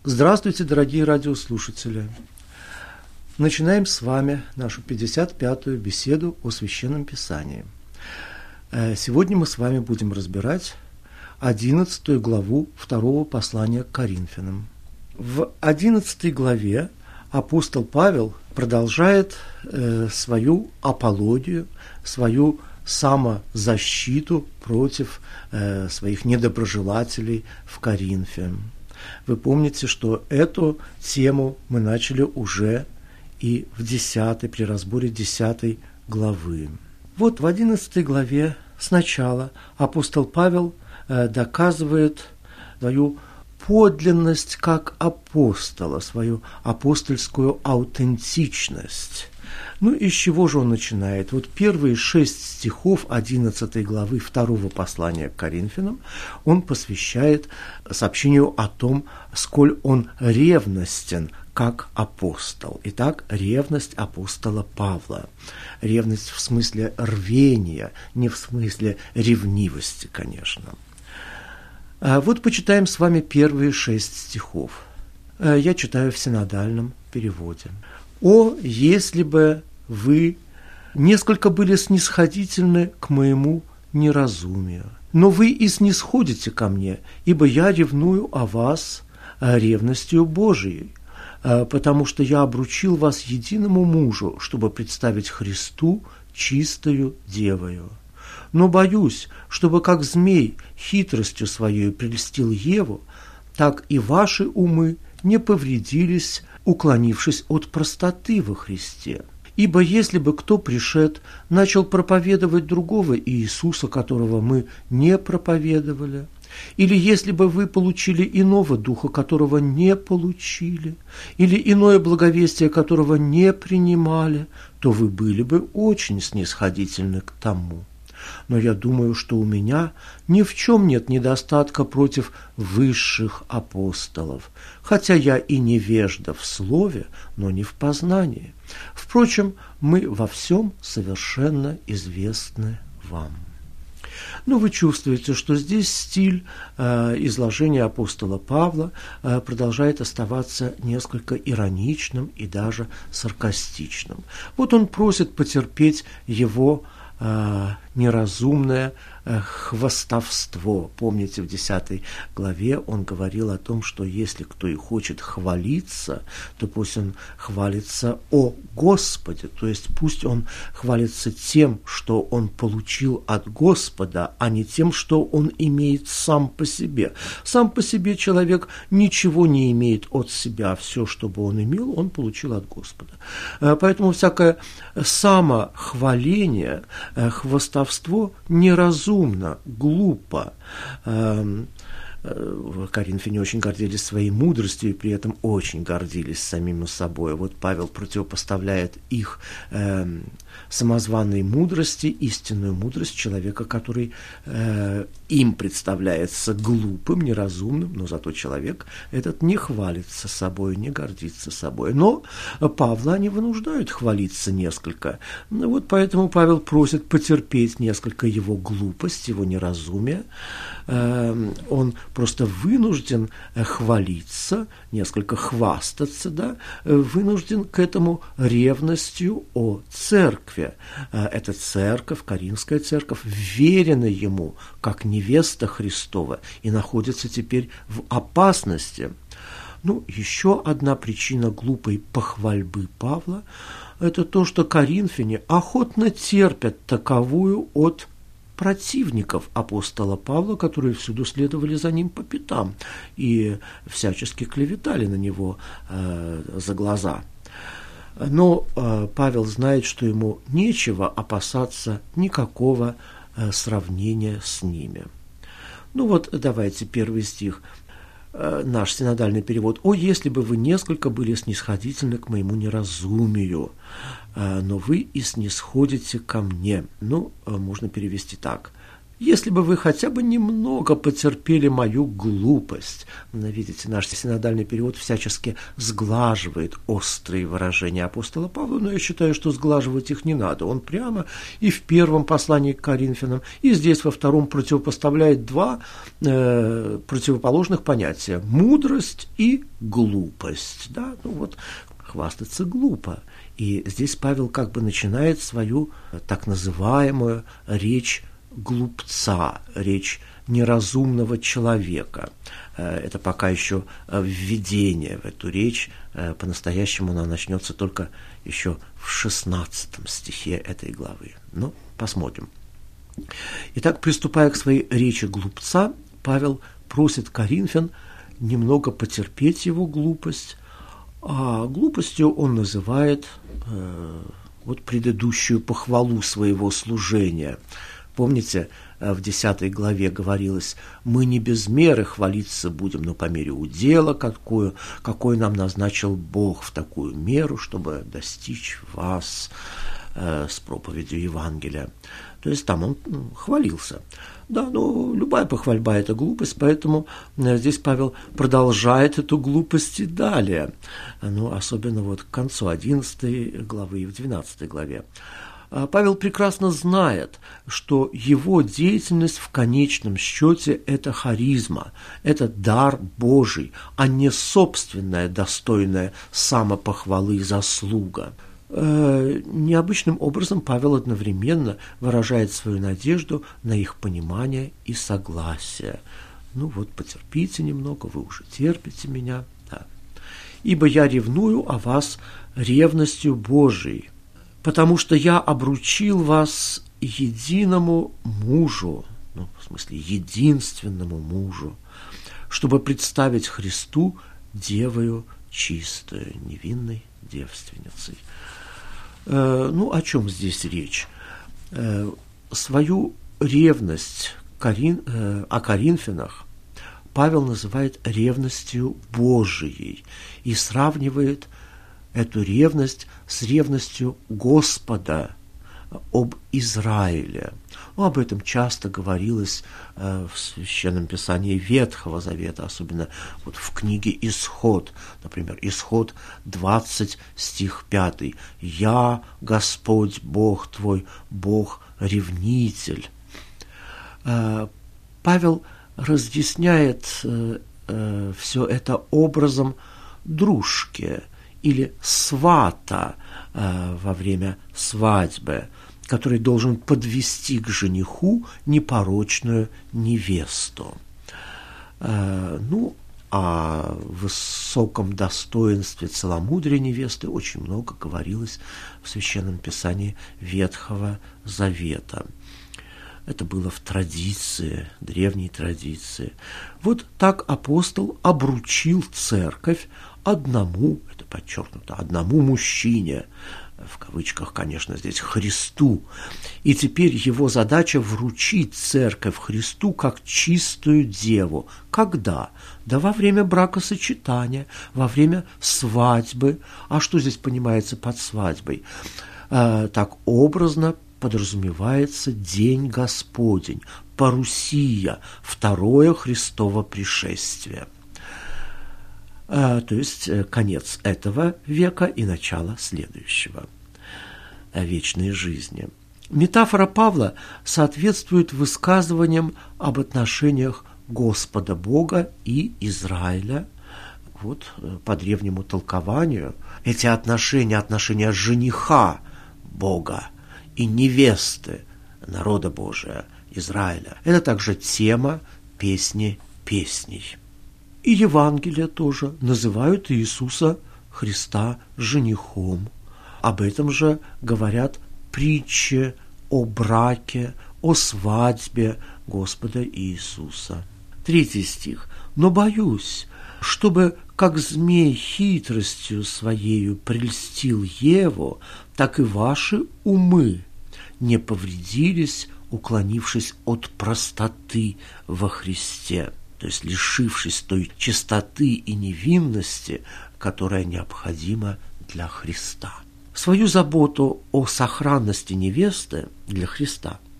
Здравствуйте, дорогие радиослушатели! Начинаем с вами нашу 55-ю беседу о Священном Писании. Сегодня мы с вами будем разбирать 11 главу 2 послания к Коринфянам. В 11 главе апостол Павел продолжает свою апологию, свою самозащиту против своих недоброжелателей в Коринфе. Вы помните, что эту тему мы начали уже и при разборе 10 главы. Вот в 11 главе сначала апостол Павел доказывает свою подлинность как апостола, свою апостольскую аутентичность. Ну и с чего же он начинает? Вот первые 6 стихов 11 главы 2 послания к Коринфянам он посвящает сообщению о том, сколь он ревностен как апостол. Итак, ревность апостола Павла. Ревность в смысле рвения, не в смысле ревнивости, конечно. Вот почитаем с вами первые 6 стихов. Я читаю в синодальном переводе. «О, если бы вы несколько были снисходительны к моему неразумию, но вы и снисходите ко мне, ибо я ревную о вас ревностью Божией, потому что я обручил вас единому мужу, чтобы представить Христу чистою девою. Но боюсь, чтобы как змей хитростью своей прельстил Еву, так и ваши умы не повредились, уклонившись от простоты во Христе. Ибо если бы кто пришед, начал проповедовать другого Иисуса, которого мы не проповедовали, или если бы вы получили иного духа, которого не получили, или иное благовестие, которого не принимали, то вы были бы очень снисходительны к тому. Но я думаю, что у меня ни в чем нет недостатка против высших апостолов, хотя я и невежда в слове, но не в познании. Впрочем, мы во всем совершенно известны вам». Но вы чувствуете, что здесь стиль изложения апостола Павла продолжает оставаться несколько ироничным и даже саркастичным. Вот он просит потерпеть его неразумное хвастовство. Помните, в 10 главе он говорил о том, что если кто и хочет хвалиться, то пусть он хвалится о Господе, то есть пусть он хвалится тем, что он получил от Господа, а не тем, что он имеет сам по себе. Сам по себе человек ничего не имеет от себя, все, что бы он имел, он получил от Господа. Поэтому всякое самохваление, хвастовство неразумно, глупо. Коринфяне очень гордились своей мудростью и при этом очень гордились самим собой. Вот Павел противопоставляет их самозваной мудрости, истинную мудрость человека, который им представляется глупым, неразумным, но зато человек этот не хвалится собой, не гордится собой. Но Павла они вынуждают хвалиться несколько. Вот поэтому Павел просит потерпеть несколько его глупость, его неразумие. Он просто вынужден хвалиться, несколько хвастаться, да, вынужден к этому ревностью о церкви. Эта церковь, Коринфская церковь, верена ему как невеста Христова и находится теперь в опасности. Ну, еще одна причина глупой похвальбы Павла – это то, что коринфяне охотно терпят таковую от противников апостола Павла, которые всюду следовали за ним по пятам и всячески клеветали на него за глаза. Но Павел знает, что ему нечего опасаться никакого сравнения с ними. Ну вот, давайте первый стих, наш синодальный перевод. «О, если бы вы несколько были снисходительны к моему неразумию, но вы и снисходите ко мне». Ну, можно перевести так. если бы вы хотя бы немного потерпели мою глупость. Видите, наш синодальный перевод всячески сглаживает острые выражения апостола Павла, но я считаю, что сглаживать их не надо. Он прямо и в первом послании к Коринфянам, и здесь во втором противопоставляет два противоположных понятия – мудрость и глупость. Да? Хвастаться глупо. И здесь Павел как бы начинает свою так называемую речь глупца, речь неразумного человека. Это пока еще введение в эту речь. По-настоящему она начнется только еще в 16 стихе этой главы. Посмотрим. Итак, приступая к своей речи глупца, Павел просит коринфян немного потерпеть его глупость, а глупостью он называет предыдущую похвалу своего служения. Помните, в 10 главе говорилось: «Мы не без меры хвалиться будем, но по мере удела, какой нам назначил Бог, в такую меру, чтобы достичь вас с проповедью Евангелия». То есть там он хвалился. Да, но любая похвальба – это глупость, поэтому здесь Павел продолжает эту глупость и далее, особенно к концу 11 главы и в 12 главе. Павел прекрасно знает, что его деятельность в конечном счете – это харизма, это дар Божий, а не собственная достойная самопохвалы и заслуга. Необычным образом Павел одновременно выражает свою надежду на их понимание и согласие. Потерпите немного, вы уже терпите меня. Да. «Ибо я ревную о вас ревностью Божией, потому что я обручил вас единому мужу», в смысле единственному мужу, «чтобы представить Христу девою чистою, невинной девственницей». О чем здесь речь? Свою ревность о коринфянах Павел называет ревностью Божией и сравнивает эту ревность с ревностью Господа об Израиле. Об этом часто говорилось в Священном Писании Ветхого Завета, особенно в книге «Исход». Например, «Исход 20, стих 5. «Я, Господь, Бог твой, Бог-ревнитель». Павел разъясняет все это образом дружки или свата во время свадьбы, который должен подвести к жениху непорочную невесту. О высоком достоинстве целомудрия невесты очень много говорилось в Священном Писании Ветхого Завета. Это было в традиции, древней традиции. Так апостол обручил церковь одному, это подчеркнуто, одному мужчине, в кавычках, конечно, здесь, Христу. И теперь его задача вручить церковь Христу как чистую деву. Когда? Да во время бракосочетания, во время свадьбы. А что здесь понимается под свадьбой? Так образно подразумевается День Господень, парусия, второе Христово пришествие. То есть конец этого века и начало следующего, вечной жизни. Метафора Павла соответствует высказываниям об отношениях Господа Бога и Израиля. По древнему толкованию эти отношения жениха Бога и невесты народа Божия, Израиля, это также тема песни песней. И Евангелия тоже называют Иисуса Христа женихом. Об этом же говорят притчи о браке, о свадьбе Господа Иисуса. 3 стих. «Но боюсь, чтобы, как змей хитростью своею прельстил Еву, так и ваши умы не повредились, уклонившись от простоты во Христе». То есть лишившись той чистоты и невинности, которая необходима для Христа. Свою заботу о сохранности невесты для Христа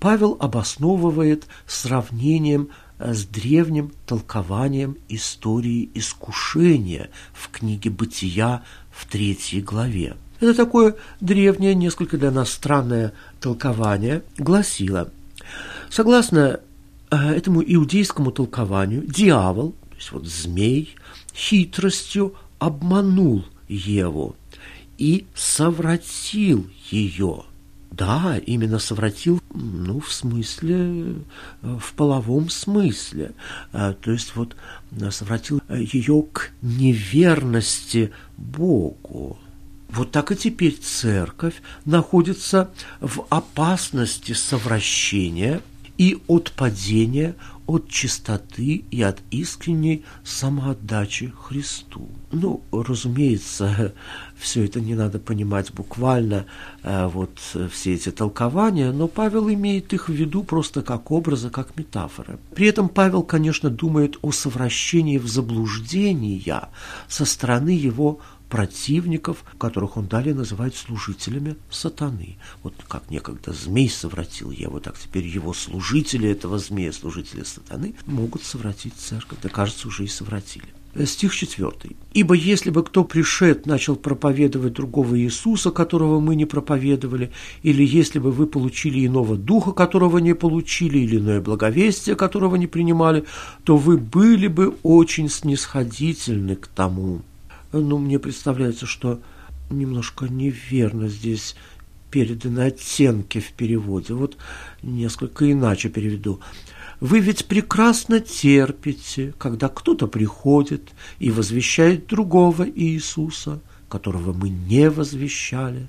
Павел обосновывает сравнением с древним толкованием истории искушения в книге «Бытия» в 3 главе. Это такое древнее, несколько для нас странное толкование гласило: согласно этому иудейскому толкованию, дьявол, то есть вот змей, хитростью обманул Еву и совратил ее. Да, именно совратил, в смысле, в половом смысле. То есть вот совратил ее к неверности Богу. Вот так и теперь церковь находится в опасности совращения и отпадения от чистоты и от искренней самоотдачи Христу. Разумеется, все это не надо понимать буквально, все эти толкования, но Павел имеет их в виду просто как образы, как метафоры. При этом Павел, конечно, думает о совращении в заблуждения со стороны его противников, которых он далее называет служителями сатаны. Вот как некогда змей совратил Еву, так теперь его служители этого змея, служители сатаны, могут совратить церковь. Да, кажется, уже и совратили. Стих 4. «Ибо если бы кто пришед начал проповедовать другого Иисуса, которого мы не проповедовали, или если бы вы получили иного духа, которого не получили, или иное благовестие, которого не принимали, то вы были бы очень снисходительны к тому». Мне представляется, что немножко неверно здесь переданы оттенки в переводе. Вот несколько иначе переведу. «Вы ведь прекрасно терпите, когда кто-то приходит и возвещает другого Иисуса, которого мы не возвещали,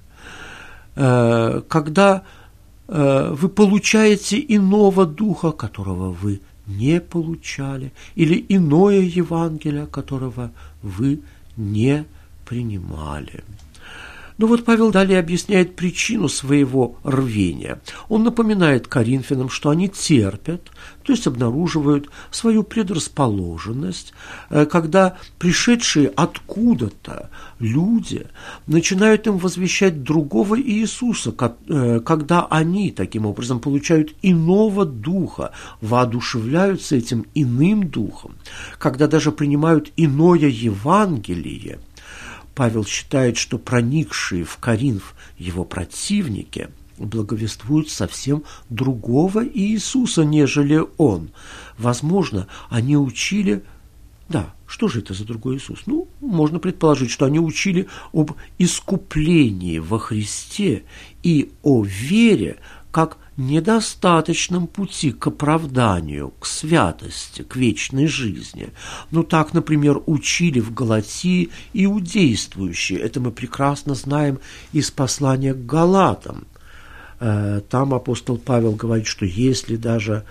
когда вы получаете иного духа, которого вы не получали, или иное Евангелие, которого вы не принимали». Павел далее объясняет причину своего рвения. Он напоминает коринфянам, что они терпят, то есть обнаруживают свою предрасположенность, когда пришедшие откуда-то люди начинают им возвещать другого Иисуса, когда они таким образом получают иного духа, воодушевляются этим иным духом, когда даже принимают иное Евангелие. Павел считает, что проникшие в Коринф его противники благовествуют совсем другого Иисуса, нежели он. Возможно, они учили... Да, что же это за другой Иисус? Можно предположить, что они учили об искуплении во Христе и о вере как недостаточном пути к оправданию, к святости, к вечной жизни. Так, например, учили в Галатии иудействующие. Это мы прекрасно знаем из послания к Галатам. Там апостол Павел говорит, что если даже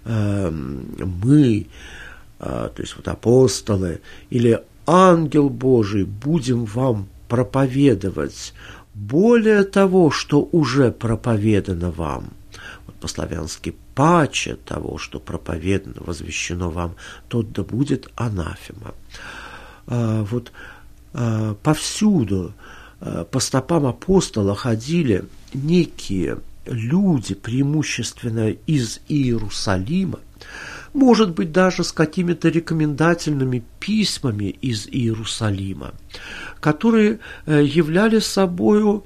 мы, то есть апостолы или ангел Божий, будем вам проповедовать более того, что уже проповедано вам, по-славянски паче того, что проповедано, возвещено вам, тот да будет анафема. Повсюду по стопам апостола ходили некие люди, преимущественно из Иерусалима, может быть, даже с какими-то рекомендательными письмами из Иерусалима, которые являли собою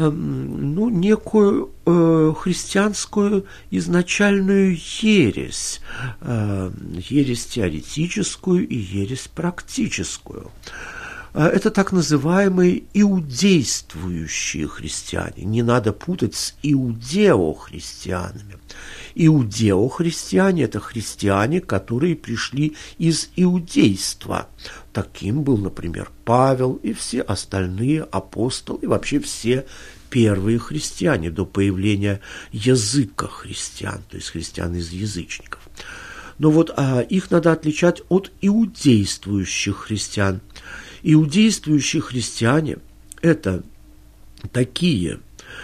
некую христианскую изначальную ересь, ересь теоретическую и ересь практическую. Это так называемые иудействующие христиане. Не надо путать с иудеохристианами. Иудеохристиане – это христиане, которые пришли из иудейства. Таким был, например, Павел и все остальные апостолы, и вообще все первые христиане до появления языка христиан, то есть христиан из язычников. Но их надо отличать от иудействующих христиан. Иудействующие христиане – это такие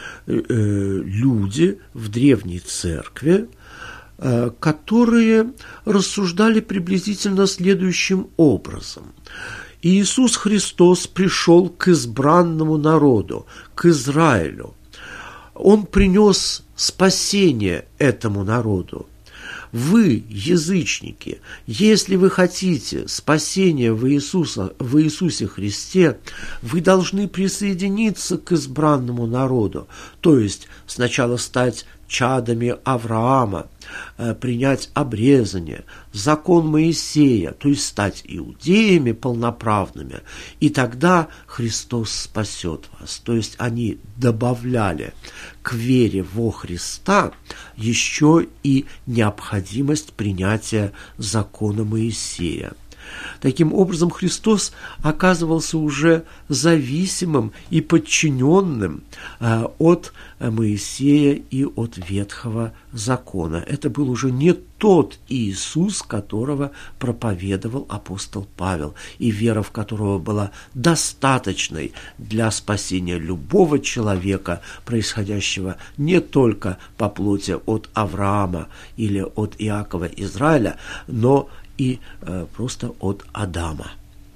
люди в древней церкви, которые рассуждали приблизительно следующим образом. Иисус Христос пришел к избранному народу, к Израилю. Он принес спасение этому народу. Вы, язычники, если вы хотите спасения в Иисусе Христе, вы должны присоединиться к избранному народу, то есть сначала стать чадами Авраама, принять обрезание, закон Моисея, то есть стать иудеями полноправными, и тогда Христос спасет вас. То есть они добавляли к вере во Христа еще и необходимость принятия закона Моисея. Таким образом, Христос оказывался уже зависимым и подчиненным от Моисея и от Ветхого закона. Это был уже не тот Иисус, которого проповедовал апостол Павел, и вера в которого была достаточной для спасения любого человека, происходящего не только по плоти от Авраама или от Иакова Израиля, но и просто от Адама.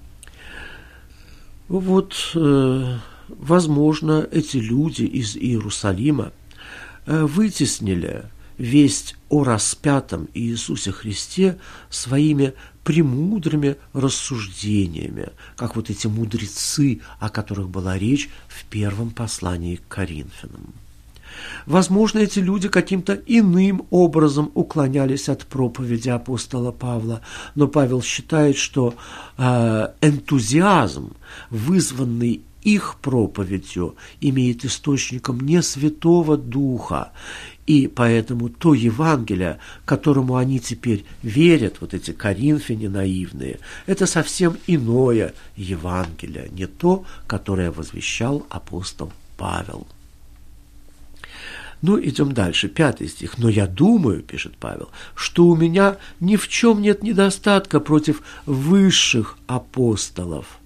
Вот, возможно, эти люди из Иерусалима вытеснили весть о распятом Иисусе Христе своими премудрыми рассуждениями, как вот эти мудрецы, о которых была речь в первом послании к Коринфянам. Возможно, эти люди каким-то иным образом уклонялись от проповеди апостола Павла, но Павел считает, что энтузиазм, вызванный их проповедью, имеет источником не Святого Духа, и поэтому то Евангелие, которому они теперь верят, вот эти коринфяне наивные, это совсем иное Евангелие, не то, которое возвещал апостол Павел. Ну, идем дальше, 5 стих. «Но я думаю, — пишет Павел, — что у меня ни в чем нет недостатка против высших апостолов».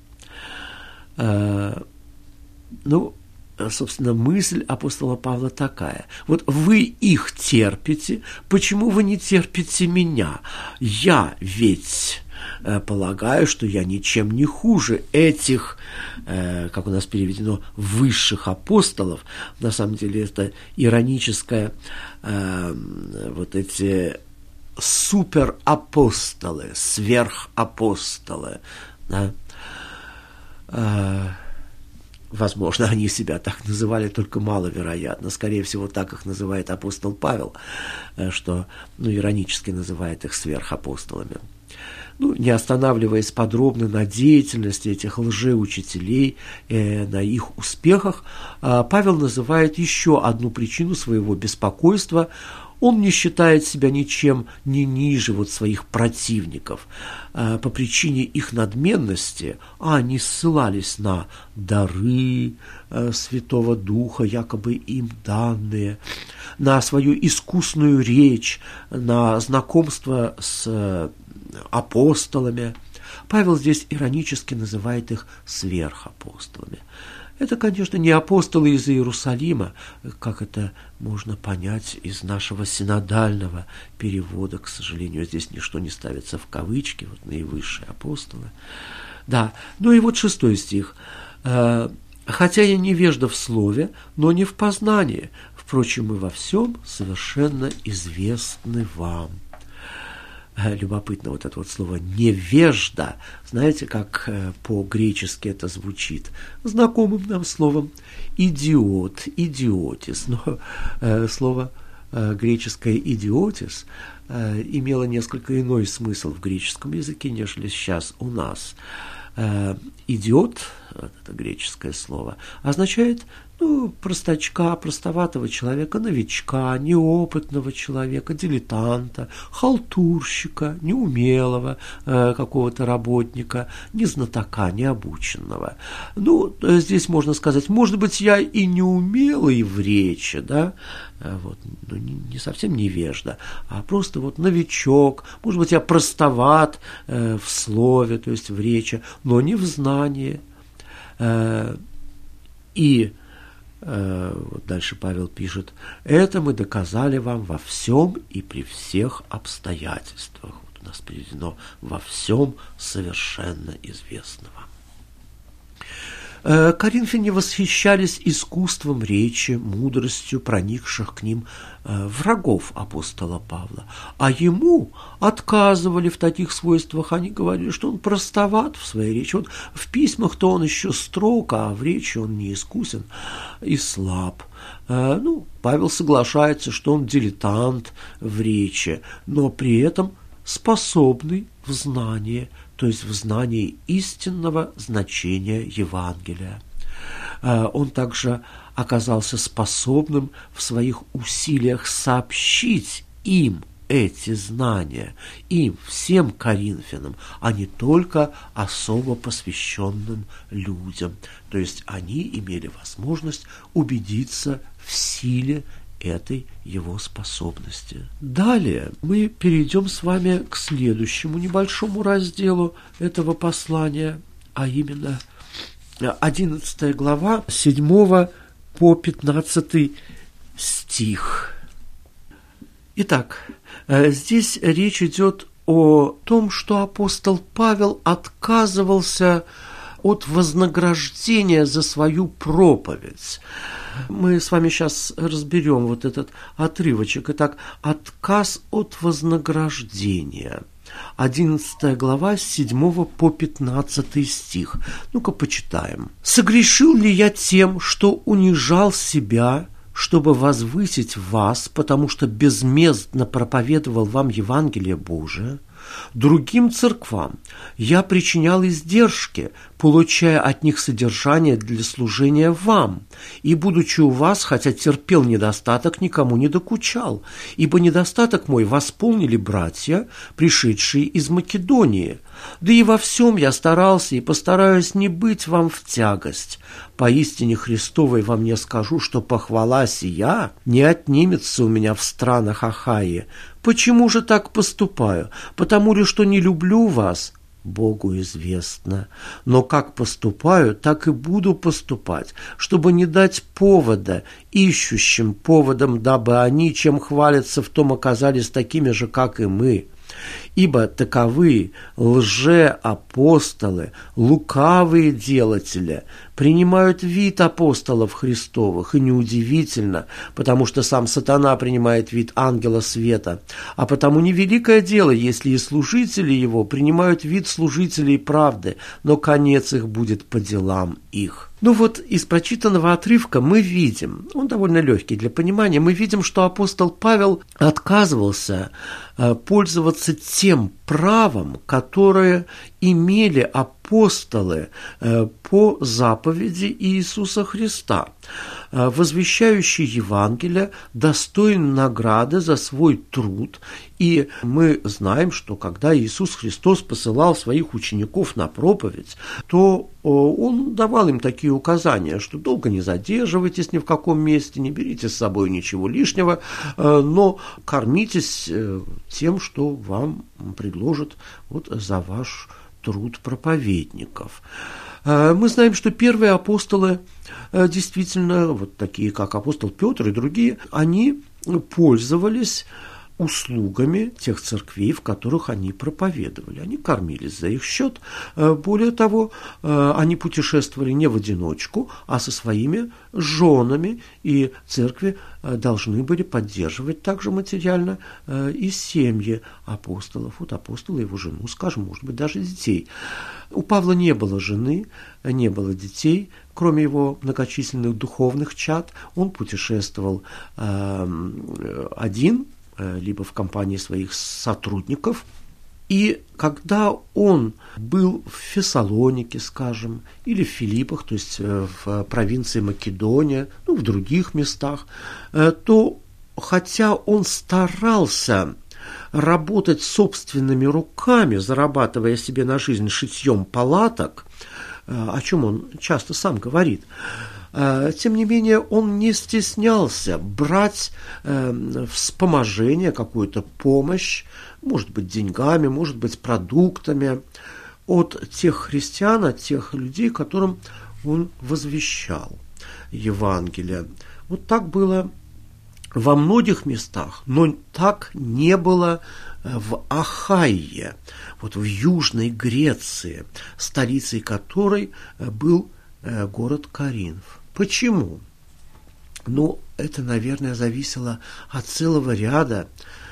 Собственно, мысль апостола Павла такая. Вот вы их терпите, почему вы не терпите меня? Я ведь полагаю, что я ничем не хуже этих, как у нас переведено, высших апостолов. На самом деле это ироническое, вот эти суперапостолы, сверхапостолы, да? Возможно, они себя так называли, только маловероятно. Скорее всего, так их называет апостол Павел, что иронически называет их сверхапостолами. Не останавливаясь подробно на деятельности этих лжеучителей, на их успехах, Павел называет еще одну причину своего беспокойства. Он не считает себя ничем не ниже своих противников. По причине их надменности они ссылались на дары Святого Духа, якобы им данные, на свою искусную речь, на знакомство с апостолами. Павел здесь иронически называет их сверхапостолами. Это, конечно, не апостолы из Иерусалима, как это можно понять из нашего синодального перевода. К сожалению, здесь ничто не ставится в кавычки, наивысшие апостолы. Да, и 6 стих. «Хотя я невежда в слове, но не в познании, впрочем, мы во всем совершенно известны вам». Любопытно это слово «невежда». Знаете, как по-гречески это звучит? Знакомым нам словом «идиот», «идиотис». Но слово греческое «идиотис» имело несколько иной смысл в греческом языке, нежели сейчас у нас. «Идиот», это греческое слово, означает простачка, простоватого человека, новичка, неопытного человека, дилетанта, халтурщика, неумелого какого-то работника, незнатока, необученного. Здесь можно сказать, может быть, я и неумелый в речи, да, не совсем невежда, а просто новичок, может быть, я простоват в слове, то есть в речи, но не в знании. И дальше Павел пишет: «Это мы доказали вам во всем и при всех обстоятельствах». У нас переведено «во всем совершенно известно вам». Коринфяне восхищались искусством речи, мудростью проникших к ним врагов апостола Павла, а ему отказывали в таких свойствах. Они говорили, что он простоват в своей речи. Вот в письмах-то он еще строг, а в речи он неискусен и слаб. Павел соглашается, что он дилетант в речи, но при этом способный в знании, то есть в знании истинного значения Евангелия. Он также оказался способным в своих усилиях сообщить им эти знания, им, всем коринфянам, а не только особо посвященным людям. То есть они имели возможность убедиться в силе этой его способности. Далее мы перейдем с вами к следующему небольшому разделу этого послания, а именно 11 глава, 7 по 15 стих. Итак, здесь речь идет о том, что апостол Павел отказывался от вознаграждения за свою проповедь. Мы с вами сейчас разберем вот этот отрывочек. Итак, отказ от вознаграждения. 11 глава, с 7 по 15 стих. Ну-ка, почитаем. «Согрешил ли я тем, что унижал себя, чтобы возвысить вас, потому что безмездно проповедовал вам Евангелие Божие? Другим церквам я причинял издержки, получая от них содержание для служения вам, и, будучи у вас, хотя терпел недостаток, никому не докучал, ибо недостаток мой восполнили братья, пришедшие из Македонии. Да и во всем я старался и постараюсь не быть вам в тягость. Поистине Христовой во мне скажу, что похвала сия не отнимется у меня в странах Ахаи. Почему же так поступаю? Потому ли, что не люблю вас? Богу известно. Но как поступаю, так и буду поступать, чтобы не дать повода ищущим поводам, дабы они, чем хвалятся, в том оказались такими же, как и мы. Ибо таковы лжеапостолы, лукавые делатели, принимают вид апостолов Христовых, и неудивительно, потому что сам сатана принимает вид ангела света, а потому невеликое дело, если и служители его принимают вид служителей правды, но конец их будет по делам их». Из прочитанного отрывка мы видим, он довольно легкий для понимания, мы видим, что апостол Павел отказывался пользоваться тем правом, которое имели апостолы по заповеди Иисуса Христа. Возвещающий Евангелие достоин награды за свой труд. И мы знаем, что когда Иисус Христос посылал своих учеников на проповедь, то Он давал им такие указания, что долго не задерживайтесь ни в каком месте, не берите с собой ничего лишнего, но кормитесь тем, что вам предложат за ваш труд проповедников. Мы знаем, что первые апостолы, действительно, такие как апостол Петр и другие, они пользовались услугами тех церквей, в которых они проповедовали. Они кормились за их счет. Более того, они путешествовали не в одиночку, а со своими женами, и церкви должны были поддерживать также материально и семьи апостолов. Апостол и его жену, скажем, может быть, даже детей. У Павла не было жены, не было детей, кроме его многочисленных духовных чад. Он путешествовал один, либо в компании своих сотрудников. И когда он был в Фессалонике, скажем, или в Филиппах, то есть в провинции Македония, в других местах, то хотя он старался работать собственными руками, зарабатывая себе на жизнь шитьем палаток, о чем он часто сам говорит, тем не менее, он не стеснялся брать вспоможение, какую-то помощь, может быть, деньгами, может быть, продуктами от тех христиан, от тех людей, которым он возвещал Евангелие. Так было во многих местах, но так не было в Ахайе, в Южной Греции, столицей которой был город Коринф. Почему? Ну, это, наверное, зависело от целого ряда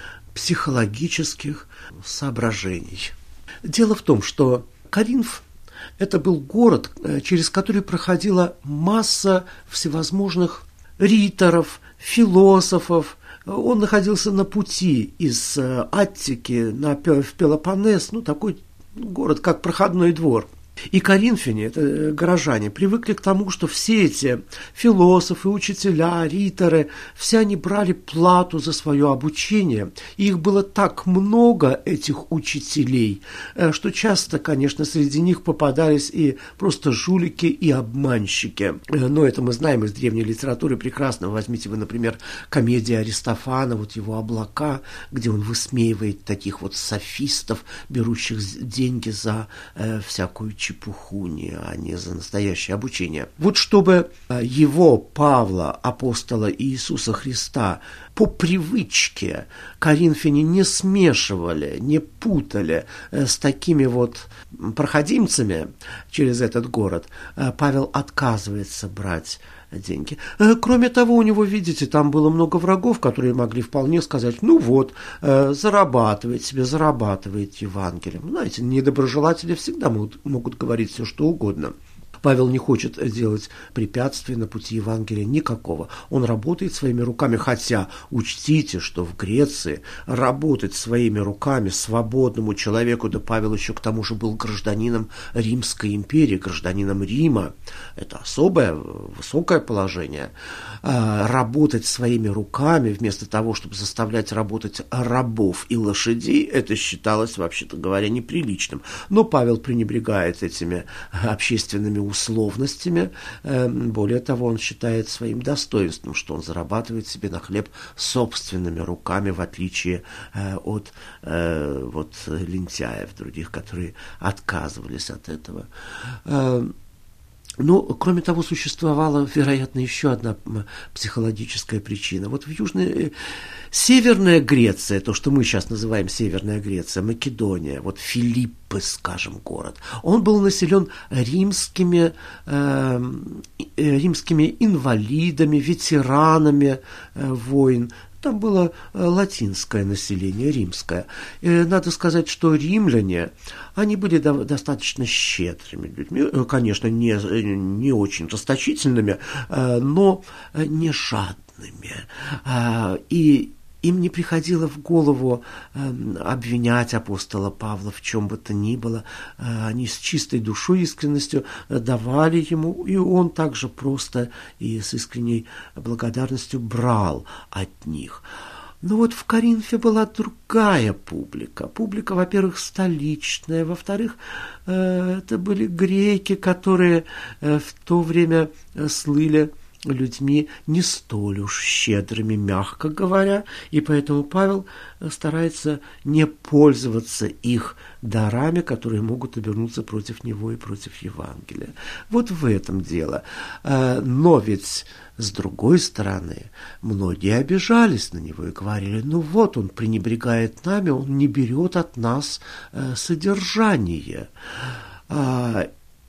психологических соображений. Дело в том, что Коринф – это был город, через который проходила масса всевозможных риторов, философов. Он находился на пути из Аттики в Пелопоннес, ну, такой город, как проходной двор. И коринфяне, это горожане, привыкли к тому, что все эти философы, учителя, риторы, все они брали плату за свое обучение. И их было так много, этих учителей, что часто, конечно, среди них попадались и просто жулики и обманщики. Но это мы знаем из древней литературы прекрасно. Возьмите вы, например, комедию Аристофана, вот его «Облака», где он высмеивает таких вот софистов, берущих деньги за всякую чепухуни, а не за настоящее обучение. Вот чтобы его, Павла, апостола Иисуса Христа, по привычке коринфяне не смешивали, не путали с такими вот проходимцами через этот город, Павел отказывается брать деньги. Кроме того, у него, видите, там было много врагов, которые могли вполне сказать, ну вот, зарабатывает себе, зарабатывает Евангелием. Знаете, недоброжелатели всегда могут говорить все, что угодно. Павел не хочет делать препятствий на пути Евангелия никакого. Он работает своими руками, хотя учтите, что в Греции работать своими руками свободному человеку, да Павел еще к тому же был гражданином Римской империи, гражданином Рима, это особое, высокое положение. Работать своими руками, вместо того, чтобы заставлять работать рабов и лошадей, это считалось, вообще-то говоря, неприличным. Но Павел пренебрегает этими общественными условностями. Более того, он считает своим достоинством, что он зарабатывает себе на хлеб собственными руками, в отличие от вот лентяев других, которые отказывались от этого. Но, кроме того, существовала, вероятно, еще одна психологическая причина. Вот Северная Греция, то, что мы сейчас называем Северная Греция, Македония, вот Филиппы, скажем, город, он был населен римскими инвалидами, ветеранами войн. Там было латинское население, римское. Надо сказать, что римляне, они были достаточно щедрыми людьми, конечно, не очень расточительными, но не жадными. И им не приходило в голову обвинять апостола Павла в чем бы то ни было. Они с чистой душой, искренностью давали ему, и он также просто и с искренней благодарностью брал от них. Но вот в Коринфе была другая публика. Публика, во-первых, столичная, во-вторых, это были греки, которые в то время слыли людьми не столь уж щедрыми, мягко говоря, и поэтому Павел старается не пользоваться их дарами, которые могут обернуться против него и против Евангелия. Вот в этом дело. Но ведь, с другой стороны, многие обижались на него и говорили, ну вот он пренебрегает нами, он не берет от нас содержание. А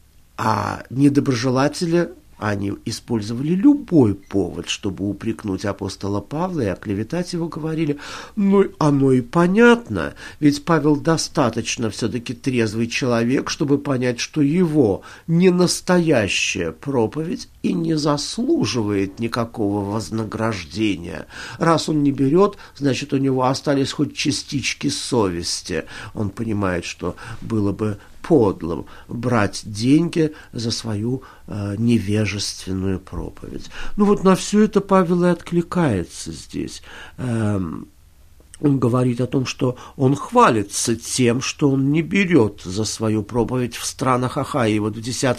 недоброжелатели, они использовали любой повод, чтобы упрекнуть апостола Павла и оклеветать его, говорили, ну, оно и понятно, ведь Павел достаточно все-таки трезвый человек, чтобы понять, что его не настоящая проповедь и не заслуживает никакого вознаграждения. Раз он не берет, значит, у него остались хоть частички совести. Он понимает, что было бы подлым брать деньги за свою невежественную проповедь. Ну вот на все это Павел и откликается здесь. Он говорит о том, что он хвалится тем, что он не берет за свою проповедь в странах Ахаи. И вот в 10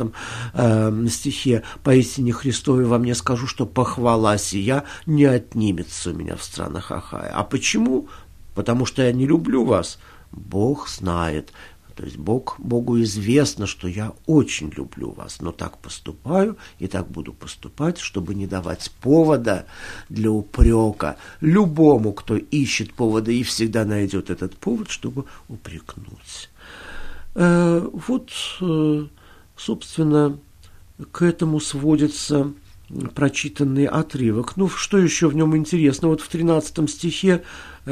стихе «Поистине Христове во мне скажу, что похвала сия не отнимется у меня в странах Ахаи». А почему? Потому что я не люблю вас. Бог знает. То есть Богу известно, что я очень люблю вас, но так поступаю и так буду поступать, чтобы не давать повода для упрека любому, кто ищет повода и всегда найдет этот повод, чтобы упрекнуть. Вот, собственно, к этому сводится прочитанный отрывок. Ну, что еще в нем интересно? Вот в 13 стихе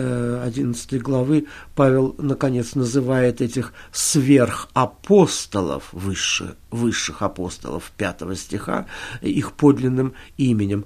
11 главы Павел, наконец, называет этих сверхапостолов, высших апостолов 5 стиха, их подлинным именем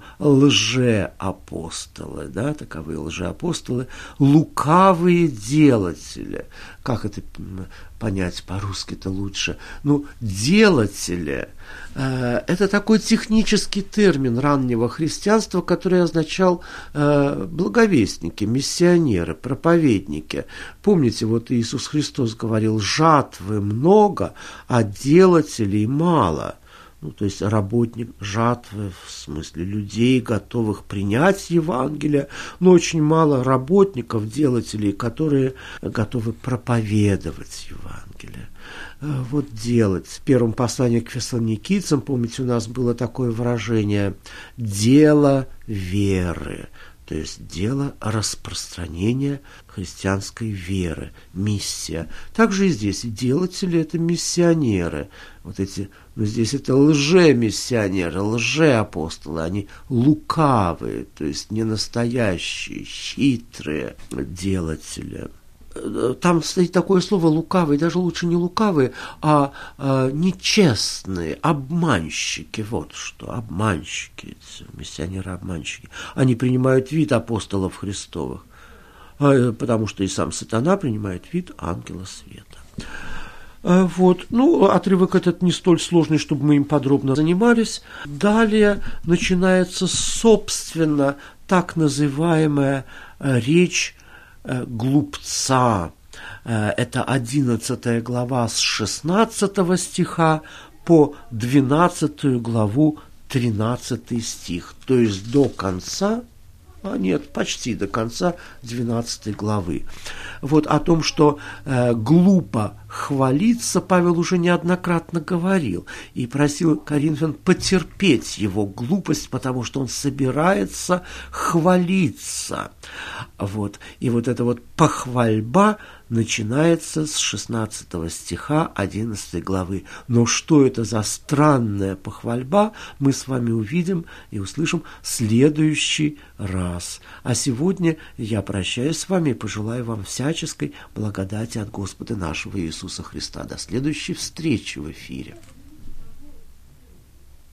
лжеапостолы, да, таковые лжеапостолы, лукавые делатели. Как это понять по-русски-то лучше? Ну, делатели – это такой технический термин раннего христианства, который означал благовестники, миссионеры, проповедники. Помните, вот Иисус Христос говорил: жатвы много, а делателей мало. Ну, то есть работник жатвы, в смысле людей, готовых принять Евангелие, но очень мало работников, делателей, которые готовы проповедовать Евангелие. Вот делать. В первом послании к фессалоникийцам, помните, у нас было такое выражение «дело веры», то есть дело распространения христианской веры, миссия. Также и здесь делатели – это миссионеры. Вот эти, но здесь это лжемиссионеры, лжеапостолы, они лукавые, то есть не настоящие, хитрые делатели. Там стоит такое слово «лукавые», даже лучше не лукавые, а нечестные, обманщики. Вот что, обманщики, миссионеры-обманщики. Они принимают вид апостолов Христовых, потому что и сам сатана принимает вид ангела света. Вот. Ну, отрывок этот не столь сложный, чтобы мы им подробно занимались. Далее начинается, собственно, так называемая речь глупца. Это 11 глава с 16 стиха по 12 главу 13 стих. То есть до конца, почти до конца 12 главы. Вот о том, что глупо хвалиться, Павел уже неоднократно говорил и просил коринфян потерпеть его глупость, потому что он собирается хвалиться. Вот. И вот эта вот похвальба начинается с 16 стиха 11 главы. Но что это за странная похвальба, мы с вами увидим и услышим в следующий раз. А сегодня я прощаюсь с вами и пожелаю вам всяческой благодати от Господа нашего Иисуса Христа. До следующей встречи в эфире.